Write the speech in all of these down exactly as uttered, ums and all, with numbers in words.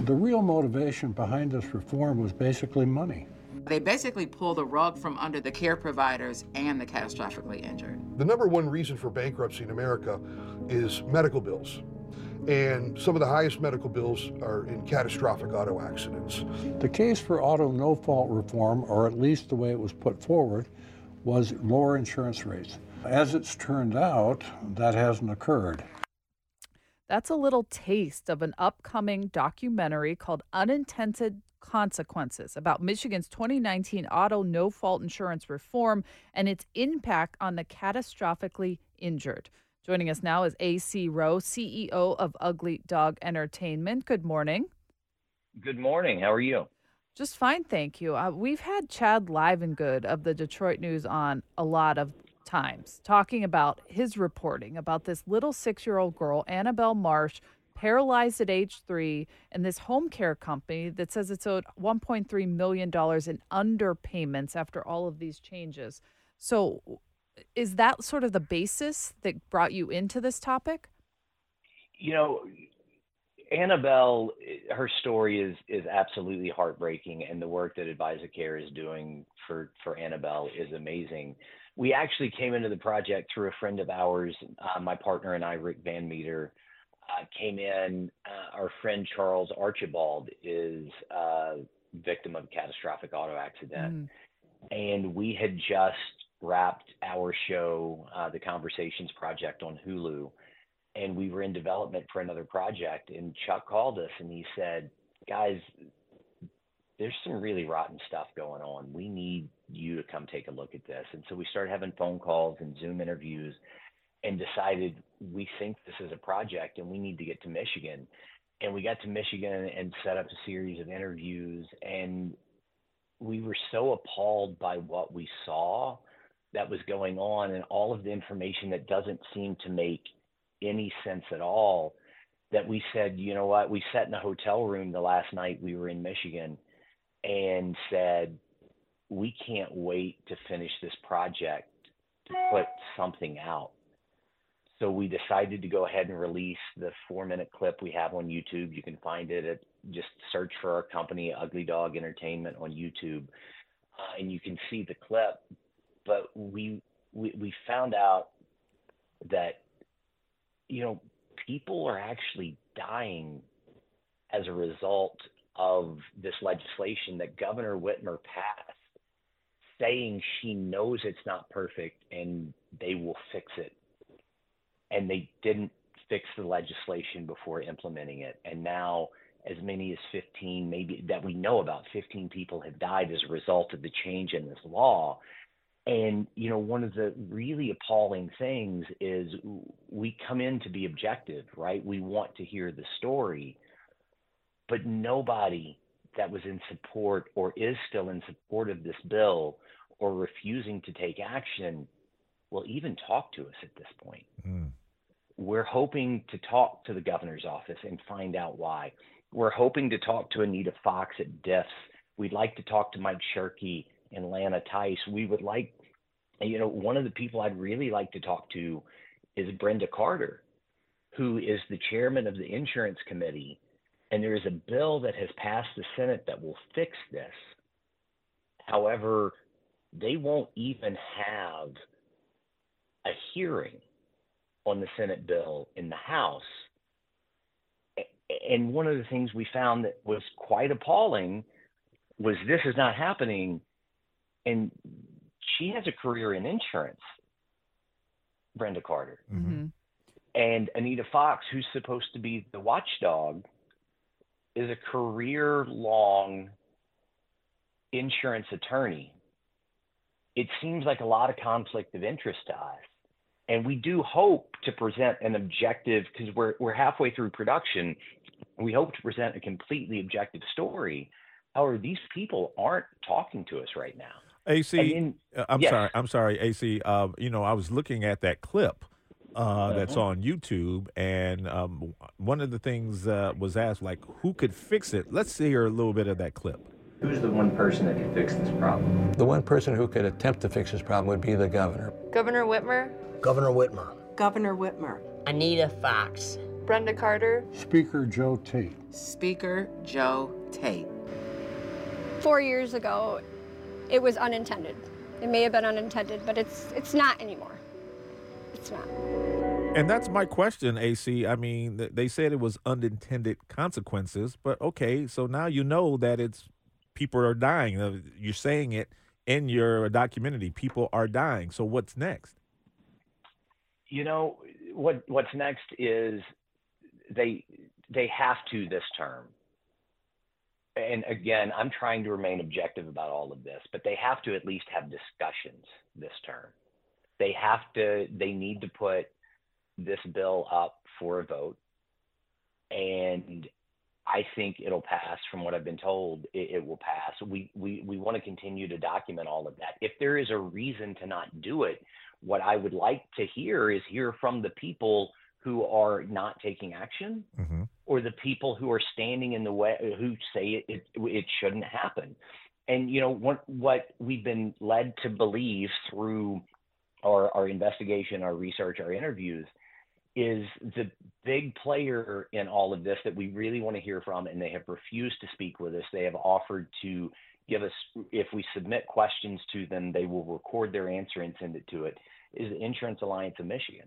The real motivation behind this reform was basically money. They basically pull the rug from under the care providers and the catastrophically injured. The number one reason for bankruptcy in America is medical bills. And some of the highest medical bills are in catastrophic auto accidents. The case for auto no-fault reform, or at least the way it was put forward, was lower insurance rates. As it's turned out, that hasn't occurred. That's a little taste of an upcoming documentary called Unintended Consequences about Michigan's twenty nineteen auto no-fault insurance reform and its impact on the catastrophically injured. Joining us now is A C Rowe, C E O of Ugly Dog Entertainment. Good morning. Good morning. How are you? Just fine, thank you. Uh, we've had Chad Livengood of the Detroit News on a lot of times, talking about his reporting about this little six-year-old girl, Annabelle Marsh, paralyzed at age three, and this home care company that says it's owed one point three million dollars in underpayments after all of these changes. So is that sort of the basis that brought you into this topic? You know, Annabelle, her story is is absolutely heartbreaking, and the work that AdvisorCare is doing for, for Annabelle is amazing. We actually came into the project through a friend of ours, uh, my partner and I, Rick Van Meter, uh, came in. Uh, our friend Charles Archibald is a victim of a catastrophic auto accident, mm. and we had just wrapped our show, uh, The Conversations Project, on Hulu, and we were in development for another project, and Chuck called us and he said, guys, there's some really rotten stuff going on. We need you to come take a look at this. And so we started having phone calls and Zoom interviews and decided we think this is a project and we need to get to Michigan. And we got to Michigan and set up a series of interviews, and we were so appalled by what we saw that was going on and all of the information that doesn't seem to make any sense at all, that we said, you know what, we sat in a hotel room the last night we were in Michigan and said, we can't wait to finish this project to put something out. So we decided to go ahead and release the four minute clip we have on YouTube. You can find it at, just search for our company, Ugly Dog Entertainment, on YouTube, uh, and you can see the clip. But we, we we found out that, you know, people are actually dying as a result of this legislation that Governor Whitmer passed, saying she knows it's not perfect and they will fix it. And they didn't fix the legislation before implementing it. And now as many as fifteen, maybe that we know about, fifteen people have died as a result of the change in this law. And, you know, one of the really appalling things is we come in to be objective, right? We want to hear the story, but nobody that was in support or is still in support of this bill or refusing to take action will even talk to us at this point. Mm. We're hoping to talk to the governor's office and find out why. We're hoping to talk to Anita Fox at D I F S. We'd like to talk to Mike Shirkey and Lana Tice. We would like, you know, one of the people I'd really like to talk to is Brenda Carter, who is the chairman of the insurance committee. And there is a bill that has passed the Senate that will fix this. However, they won't even have a hearing on the Senate bill in the House. And one of the things we found that was quite appalling was this is not happening. And she has a career in insurance, Brenda Carter. Mm-hmm. And Anita Fox, who's supposed to be the watchdog, is a career-long insurance attorney. It seems like a lot of conflict of interest to us. And we do hope to present an objective, because we're we're halfway through production. We hope to present a completely objective story. However, these people aren't talking to us right now. A C, then, uh, I'm yes. sorry, I'm sorry, A C. Uh, you know, I was looking at that clip uh, uh-huh. that's on YouTube, and um, one of the things uh, was asked, like, who could fix it? Let's hear a little bit of that clip. Who's the one person that could fix this problem? The one person who could attempt to fix this problem would be the governor. Governor Whitmer? Governor Whitmer. Governor Whitmer. Anita Fox. Brenda Carter. Speaker Joe Tate. Speaker Joe Tate. Four years ago, it was unintended. It may have been unintended, but it's it's not anymore. It's not. And that's my question, A C. I mean, th- they said it was unintended consequences, but okay, so now you know that it's people are dying. Uh, You're saying it in your documentary. People are dying. So what's next? You know, what what's next is they they have to this term. And again, I'm trying to remain objective about all of this, but they have to at least have discussions this term. They have to, they need to put this bill up for a vote. And I think it'll pass. From what I've been told, it, it will pass. We, we, we want to continue to document all of that. If there is a reason to not do it, what I would like to hear is hear from the people who are not taking action, mm-hmm. or the people who are standing in the way, who say it, it, it shouldn't happen. And, you know, what, what we've been led to believe through our, our investigation, our research, our interviews, is the big player in all of this that we really want to hear from, and they have refused to speak with us. They have offered to give us, if we submit questions to them, they will record their answer and send it to it, is the Insurance Alliance of Michigan.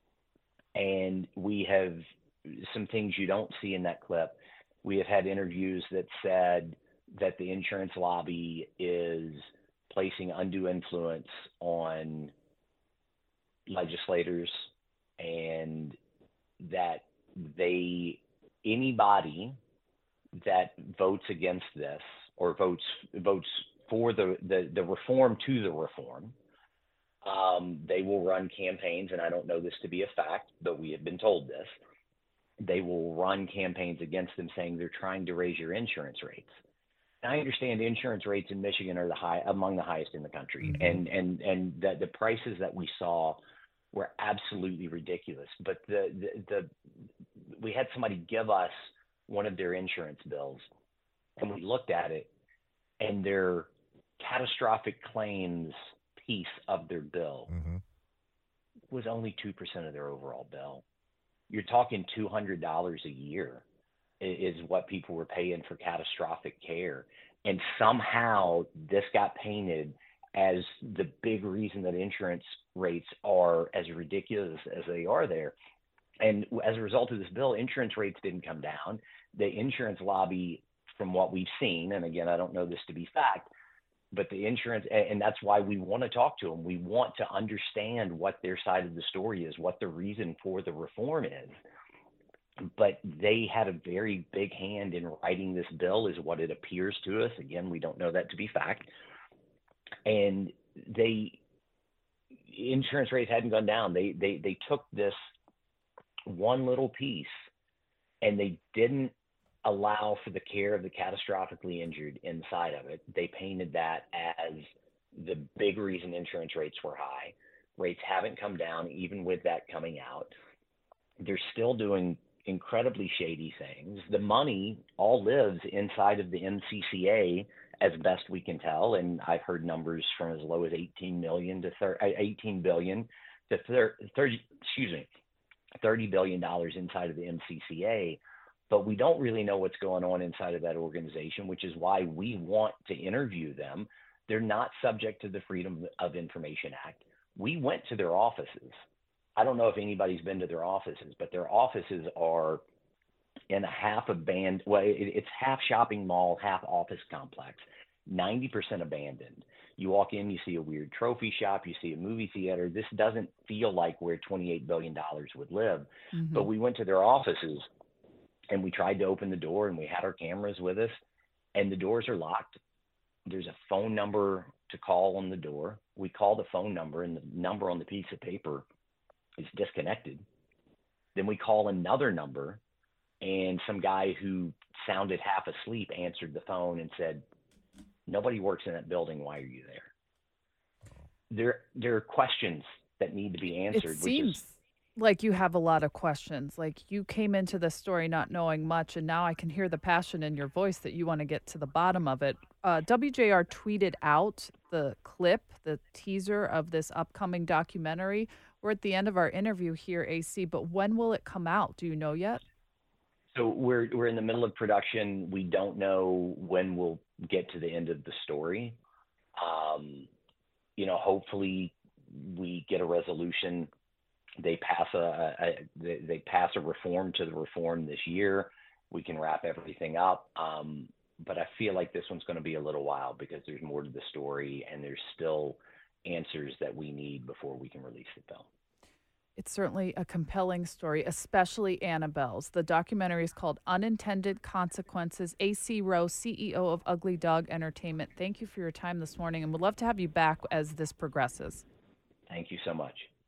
And we have some things you don't see in that clip. We have had interviews that said that the insurance lobby is placing undue influence on legislators, and that they, anybody that votes against this or votes votes for the, the, the reform to the reform, Um, they will run campaigns, and I don't know this to be a fact, but we have been told this. They will run campaigns against them saying they're trying to raise your insurance rates. And I understand insurance rates in Michigan are the high, among the highest in the country, mm-hmm. and and and the, the prices that we saw were absolutely ridiculous. But the, the the we had somebody give us one of their insurance bills, and we looked at it, and their catastrophic claims piece of their bill mm-hmm. was only two percent of their overall bill. You're talking two hundred dollars a year is what people were paying for catastrophic care. And somehow this got painted as the big reason that insurance rates are as ridiculous as they are there. And as a result of this bill, insurance rates didn't come down. The insurance lobby, from what we've seen, and again, I don't know this to be fact, but the insurance, and that's why we want to talk to them. We want to understand what their side of the story is, what the reason for the reform is. But they had a very big hand in writing this bill, is what it appears to us. Again, we don't know that to be fact. And they, insurance rates hadn't gone down. They, they, they took this one little piece and they didn't allow for the care of the catastrophically injured inside of it. They painted that as the big reason insurance rates were high. Rates haven't come down, even with that coming out. They're still doing incredibly shady things. The money all lives inside of the M C C A, as best we can tell. And I've heard numbers from as low as eighteen million to thirty, eighteen billion to thirty, excuse me, thirty billion dollars inside of the M C C A. But we don't really know what's going on inside of that organization, which is why we want to interview them. They're not subject to the Freedom of Information Act. We went to their offices. I don't know if anybody's been to their offices, but their offices are in a half abandoned, well, it, it's half shopping mall, half office complex, ninety percent abandoned. You walk in, you see a weird trophy shop, you see a movie theater. This doesn't feel like where twenty-eight billion dollars would live. Mm-hmm. But we went to their offices and we tried to open the door, and we had our cameras with us, and the doors are locked. There's a phone number to call on the door. We call the phone number, and the number on the piece of paper is disconnected. Then we call another number, and some guy who sounded half asleep answered the phone and said, "Nobody works in that building. Why are you there?" There, there are questions that need to be answered. It seems which is, like you have a lot of questions. Like, you came into this story not knowing much, and now I can hear the passion in your voice that you want to get to the bottom of it. Uh, W J R tweeted out the clip, the teaser of this upcoming documentary. We're at the end of our interview here, A C, but when will it come out? Do you know yet? So we're we're in the middle of production. We don't know when we'll get to the end of the story. Um, you know, hopefully we get a resolution. They pass a, a, a they, they pass a reform to the reform this year. We can wrap everything up. Um, but I feel like this one's going to be a little while because there's more to the story and there's still answers that we need before we can release the film. It's certainly a compelling story, especially Annabelle's. The documentary is called Unintended Consequences. A C Rowe, C E O of Ugly Dog Entertainment, thank you for your time this morning, and we'd love to have you back as this progresses. Thank you so much.